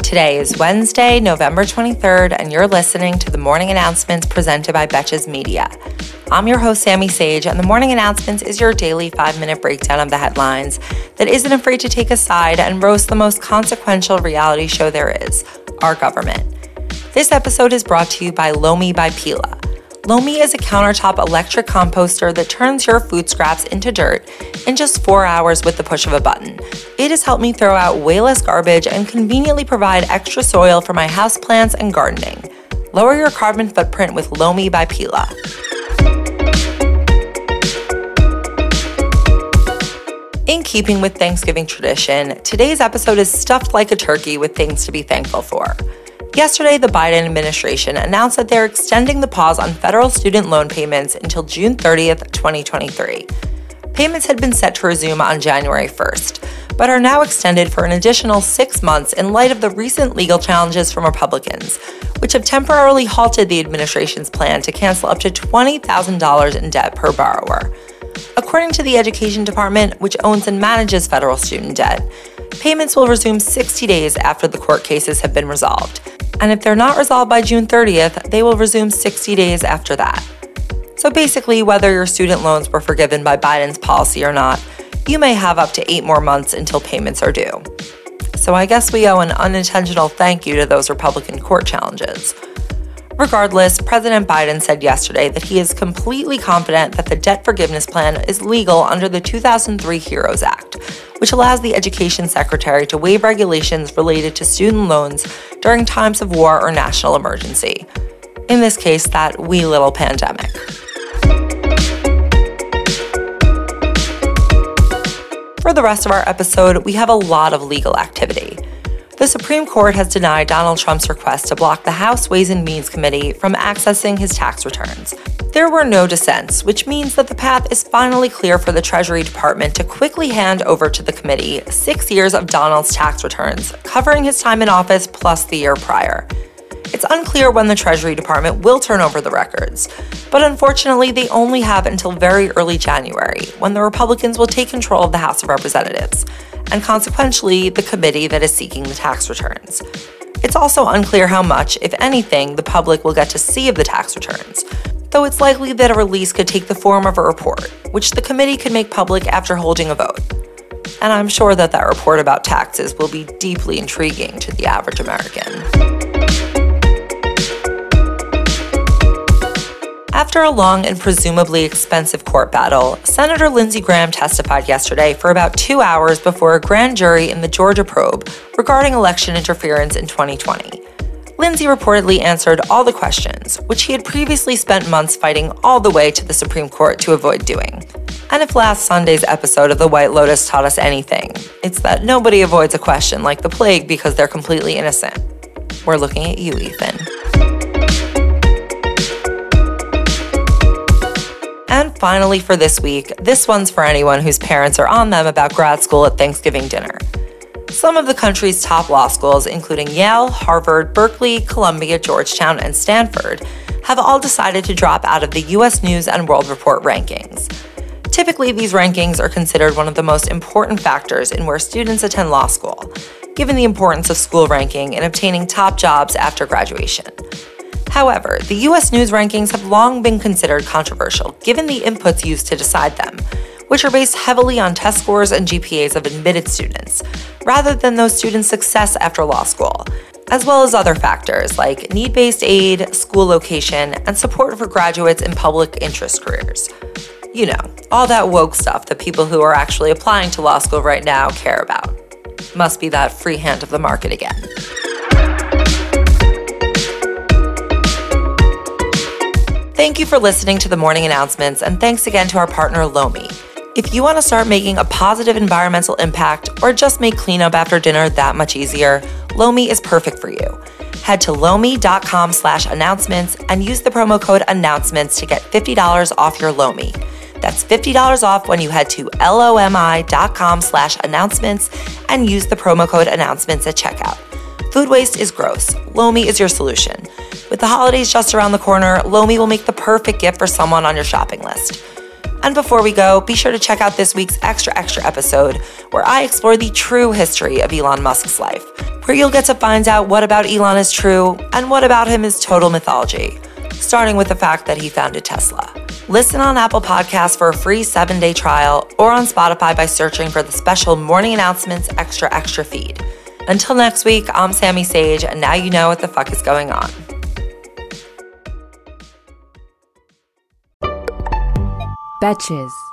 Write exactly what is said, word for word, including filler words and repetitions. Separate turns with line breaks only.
Today is Wednesday, November twenty-third, and you're listening to the Morning Announcements presented by Betches Media. I'm your host, Sammy Sage, and the Morning Announcements is your daily five-minute breakdown of the headlines that isn't afraid to take a side and roast the most consequential reality show there is, our government. This episode is brought to you by Lomi by Pila. Lomi is a countertop electric composter that turns your food scraps into dirt in just four hours with the push of a button. It has helped me throw out way less garbage and conveniently provide extra soil for my houseplants and gardening. Lower your carbon footprint with Lomi by Pila. In keeping with Thanksgiving tradition, today's episode is stuffed like a turkey with things to be thankful for. Yesterday, the Biden administration announced that they're extending the pause on federal student loan payments until June thirtieth, twenty twenty-three. Payments had been set to resume on January first, but are now extended for an additional six months in light of the recent legal challenges from Republicans, which have temporarily halted the administration's plan to cancel up to twenty thousand dollars in debt per borrower. According to the Education Department, which owns and manages federal student debt, payments will resume sixty days after the court cases have been resolved. And if they're not resolved by June thirtieth, they will resume sixty days after that. So basically, whether your student loans were forgiven by Biden's policy or not, you may have up to eight more months until payments are due. So I guess we owe an unintentional thank you to those Republican court challenges. Regardless, President Biden said yesterday that he is completely confident that the debt forgiveness plan is legal under the two thousand three HEROES Act, which allows the Education Secretary to waive regulations related to student loans during times of war or national emergency. In this case, that wee little pandemic. For the rest of our episode, we have a lot of legal activity. The Supreme Court has denied Donald Trump's request to block the House Ways and Means Committee from accessing his tax returns. There were no dissents, which means that the path is finally clear for the Treasury Department to quickly hand over to the committee six years of Donald's tax returns, covering his time in office plus the year prior. It's unclear when the Treasury Department will turn over the records, but unfortunately they only have until very early January, when the Republicans will take control of the House of Representatives, and consequently the committee that is seeking the tax returns. It's also unclear how much, if anything, the public will get to see of the tax returns, though it's likely that a release could take the form of a report, which the committee could make public after holding a vote. And I'm sure that that report about taxes will be deeply intriguing to the average American. After a long and presumably expensive court battle, Senator Lindsey Graham testified yesterday for about two hours before a grand jury in the Georgia probe regarding election interference in twenty twenty. Lindsey reportedly answered all the questions, which he had previously spent months fighting all the way to the Supreme Court to avoid doing. And if last Sunday's episode of The White Lotus taught us anything, it's that nobody avoids a question like the plague because they're completely innocent. We're looking at you, Ethan. And finally for this week, this one's for anyone whose parents are on them about grad school at Thanksgiving dinner. Some of the country's top law schools, including Yale, Harvard, Berkeley, Columbia, Georgetown, and Stanford, have all decided to drop out of the U S News and World Report rankings. Typically, these rankings are considered one of the most important factors in where students attend law school, given the importance of school ranking in obtaining top jobs after graduation. However, the U S News rankings have long been considered controversial, given the inputs used to decide them, which are based heavily on test scores and G P As of admitted students, rather than those students' success after law school, as well as other factors like need-based aid, school location, and support for graduates in public interest careers. You know, all that woke stuff that people who are actually applying to law school right now care about. Must be that free hand of the market again. Thank you for listening to the Morning Announcements, and thanks again to our partner Lomi. If you want to start making a positive environmental impact or just make cleanup after dinner that much easier, Lomi is perfect for you. Head to lomi.com slash announcements and use the promo code announcements to get fifty dollars off your Lomi. That's fifty dollars off when you head to lomi.com slash announcements and use the promo code announcements at checkout. Food waste is gross. Lomi is your solution. With the holidays just around the corner, Lomi will make the perfect gift for someone on your shopping list. And before we go, be sure to check out this week's Extra Extra episode, where I explore the true history of Elon Musk's life, where you'll get to find out what about Elon is true and what about him is total mythology, starting with the fact that he founded Tesla. Listen on Apple Podcasts for a free seven-day trial or on Spotify by searching for the special Morning Announcements Extra Extra feed. Until next week, I'm Sammy Sage, and now you know what the fuck is going on.
Betches.